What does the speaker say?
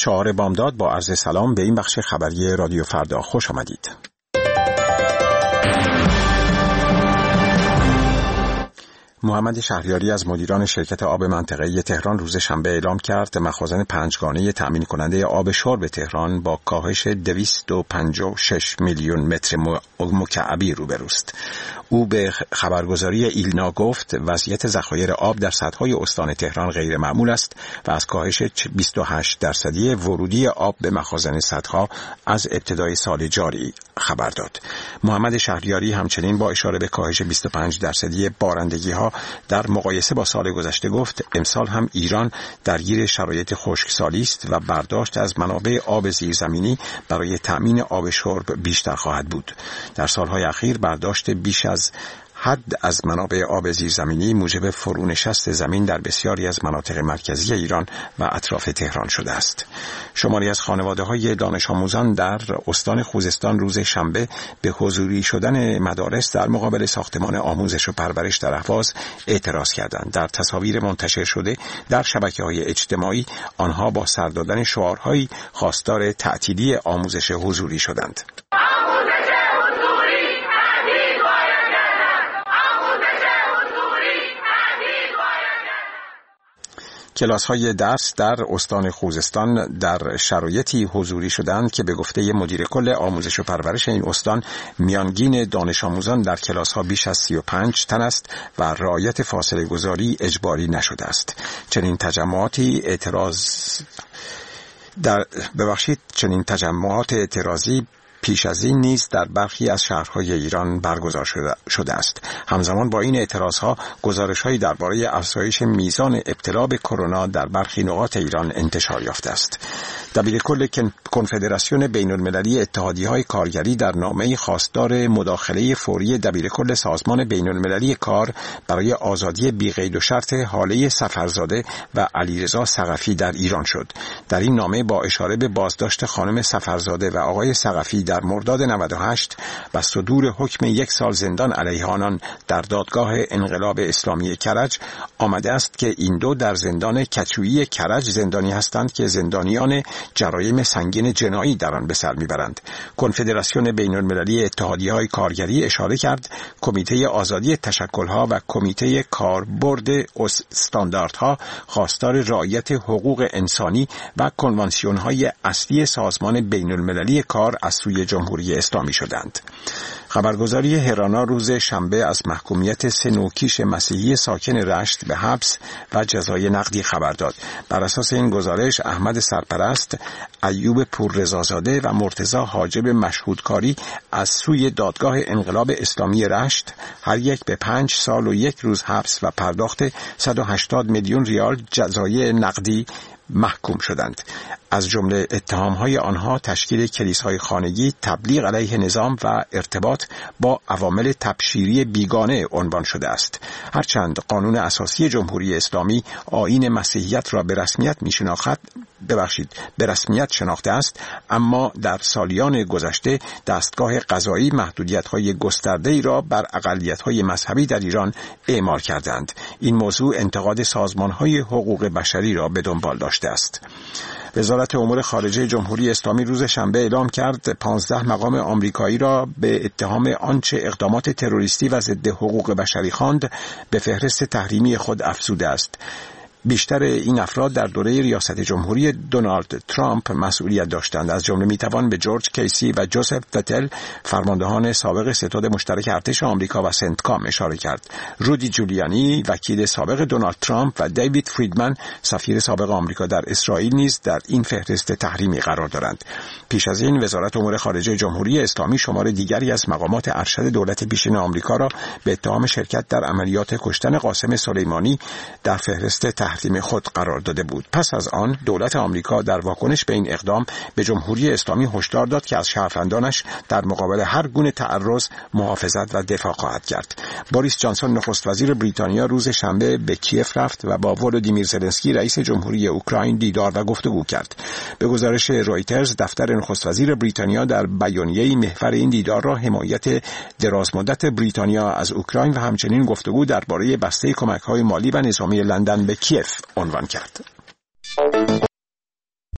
4 بامداد با عرض سلام به این بخش خبری رادیو فردا خوش آمدید. محمد شهریاری از مدیران شرکت آب منطقه‌ای تهران روز شنبه اعلام کرد مخازن 5گانه تأمین کننده آب شرب تهران با کاهش 256 میلیون متر مکعبی روبروست. او به خبرگزاری ایلنا گفت وضعیت ذخایر آب در سدهای استان تهران غیر معمول است و از کاهش 28% ورودی آب به مخازن سدها از ابتدای سال جاری خبر داد. محمد شهریاری همچنین با اشاره به کاهش 25% بارندگی‌ها در مقایسه با سال گذشته گفت امسال هم ایران درگیر شرایط خشکسالی است و برداشت از منابع آب زیرزمینی برای تأمین آب شرب بیشتر خواهد بود. در سالهای اخیر برداشت بیش از حد از منابع آب زیرزمینی موجب فرونشست زمین در بسیاری از مناطق مرکزی ایران و اطراف تهران شده است. شماری از خانواده‌های دانش آموزان در استان خوزستان روز شنبه به حضوری شدن مدارس در مقابل ساختمان آموزش و پرورش در اهواز اعتراض کردند. در تصاویر منتشر شده در شبکه‌های اجتماعی آنها با سر دادن شعارهایی خواستار تعطیلی آموزش حضوری شدند. کلاس‌های درس در استان خوزستان در شرایطی حضوری شدند که به گفته مدیر کل آموزش و پرورش این استان میانگین دانش آموزان در کلاس‌ها بیش از 35 تن است و رعایت فاصله گذاری اجباری نشده است. چنین تجمعات اعتراضی پیش از این نیز در برخی از شهرهای ایران برگزار شده است. همزمان با این اعتراضها گزارش‌هایی درباره افزایش میزان ابتلا به کرونا در برخی نقاط ایران انتشار یافته است. دبیرکل کنفدراسیون بین‌المللی اتحادیه‌های کارگری در نامه‌ای خواستار مداخله فوری دبیرکل سازمان بین‌المللی کار برای آزادی بی‌قید و شرط حاله سفرزاده و علیرضا ثقفی در ایران شد. در این نامه با اشاره به بازداشت خانم سفرزاده و آقای ثقفی در مرداد 98 و صدور حکم 1 سال زندان علیه آنان در دادگاه انقلاب اسلامی کرج آمده است که این دو در زندان کچویی کرج زندانی هستند که زندانیان جرایم سنگین جنایی در آن به سر میبرند. کنفدراسیون بین‌المللی اتحادیه‌های کارگری اشاره کرد کمیته آزادی تشکل‌ها و کمیته کاربرد استانداردها خواستار رعایت حقوق انسانی و کنوانسیون‌های اصلی سازمان بین‌المللی کار از سوی جمهوری اسلامی شدند. خبرگزاری هرانا روز شنبه از محکومیت 3 نوکیش مسیحی ساکن رشت به حبس و جزای نقدی خبر داد. بر اساس این گزارش احمد سرپرست، ایوب پوررضازاده و مرتضی حاجب مشهودکاری از سوی دادگاه انقلاب اسلامی رشت هر یک به 5 سال و 1 روز حبس و پرداخت 180 میلیون ریال جزای نقدی محکوم شدند. از جمله اتهام‌های آنها تشکیل کلیساهای خانگی، تبلیغ علیه نظام و ارتباط با عوامل تبشیری بیگانه عنوان شده است. هرچند قانون اساسی جمهوری اسلامی آیین مسیحیت را به رسمیت شناخته است، اما در سالیان گذشته دستگاه قضایی محدودیت‌های گسترده‌ای را بر اقلیت‌های مذهبی در ایران اعمال کردند. این موضوع انتقاد سازمان‌های حقوق بشری را به دنبال داشته است. وزارت امور خارجه جمهوری اسلامی روز شنبه اعلام کرد 15 مقام آمریکایی را به اتهام آنچه اقدامات تروریستی و ضد حقوق بشری خواند به فهرست تحریمی خود افزوده است. بیشتر این افراد در دوره ریاست جمهوری دونالد ترامپ مسئولیت داشتند. از جمله میتوان به جورج کیسی و جوزف فتل، فرماندهان سابق ستاد مشترک ارتش آمریکا و سنتکام اشاره کرد. رودی جولیانی، وکیل سابق دونالد ترامپ و دیوید فریدمن، سفیر سابق آمریکا در اسرائیل نیز در این فهرست تحریمی قرار دارند. پیش از این وزارت امور خارجه جمهوری اسلامی شمار دیگری از مقامات ارشد دولت پیشین آمریکا را به اتهام شرکت در عملیات کشتن قاسم سلیمانی در فهرست تحریم خود قرار داده بود. پس از آن دولت آمریکا در واکنش به این اقدام به جمهوری اسلامی هشدار داد که از شهروندانش در مقابل هر گونه تعرض محافظت و دفاع خواهد کرد. بوریس جانسون نخست وزیر بریتانیا روز شنبه به کیف رفت و با ولودیمیر زلنسکی رئیس جمهوری اوکراین دیدار و گفتگو کرد. به گزارش رویترز دفتر نخست وزیر بریتانیا در بیانیه‌ای محور این دیدار را حمایت درازمدت بریتانیا از اوکراین و همچنین گفتگو درباره بسته کمک‌های مالی و نظامی لندن به کیف عنوان کرد.